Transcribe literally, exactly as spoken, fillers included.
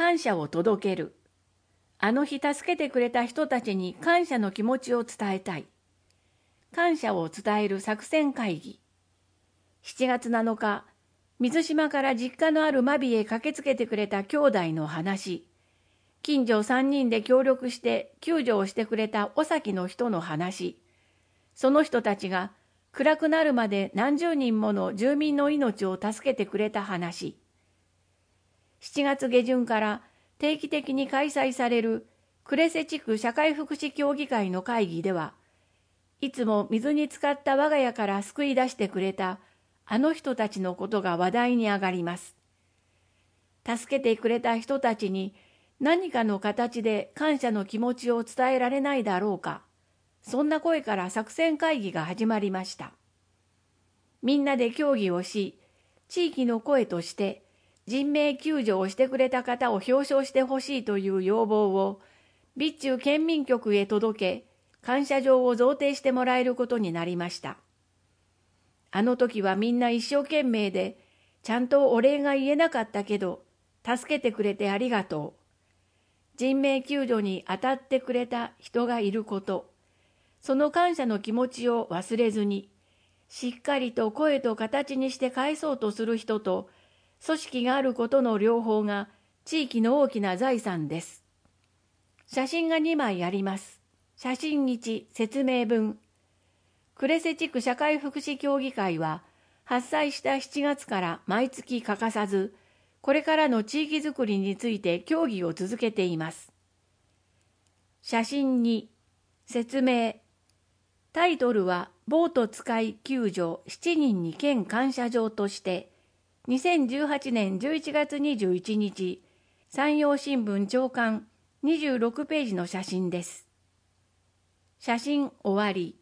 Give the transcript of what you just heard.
感謝を届ける。あの日助けてくれた人たちに感謝の気持ちを伝えたい。感謝を伝える作戦会議。しちがつなのか、水島から実家のある真備へ駆けつけてくれた兄弟の話。近所さんにんで協力して救助をしてくれた尾崎の人の話。その人たちが暗くなるまで何十人もの住民の命を助けてくれた話。しちがつげじゅんから定期的に開催される呉瀬地区社会福祉協議会の会議では、いつも水に浸かった我が家から救い出してくれたあの人たちのことが話題に上がります。助けてくれた人たちに何かの形で感謝の気持ちを伝えられないだろうか。そんな声から作戦会議が始まりました。みんなで協議をし、地域の声として人命救助をしてくれた方を表彰してほしいという要望を備中県民局へ届け、感謝状を贈呈してもらえることになりました。あの時はみんな一生懸命で、ちゃんとお礼が言えなかったけど、助けてくれてありがとう。人命救助に当たってくれた人がいること、その感謝の気持ちを忘れずに、しっかりと声と形にして返そうとする人と、組織があることの両方が地域の大きな財産です。写真がにまいあります。写真いち、説明文。呉瀬地区社会福祉協議会は、発災したしちがつから毎月欠かさず、これからの地域づくりについて協議を続けています。写真に、説明。タイトルは、ボート使い救助しちにんに県感謝状として、にせんじゅうはちねんじゅういちがつにじゅういちにち、山陽新聞朝刊にじゅうろくページの写真です。写真終わり。